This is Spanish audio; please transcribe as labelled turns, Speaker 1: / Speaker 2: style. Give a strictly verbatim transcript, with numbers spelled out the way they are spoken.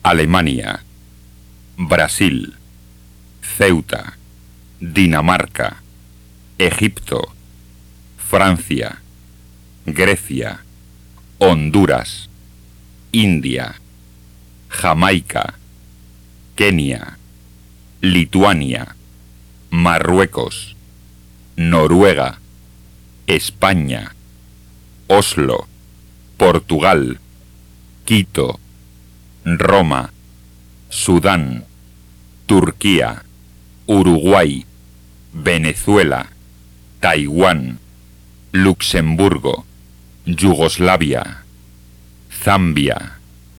Speaker 1: Alemania, Brasil, Ceuta, Dinamarca, Egipto, Francia, Grecia, Honduras, India, Jamaica, Kenia, Lituania, Marruecos, Noruega, España, Oslo, Portugal, Quito, Roma, Sudán, Turquía, Uruguay, Venezuela, Taiwán, Luxemburgo, Yugoslavia, Zambia,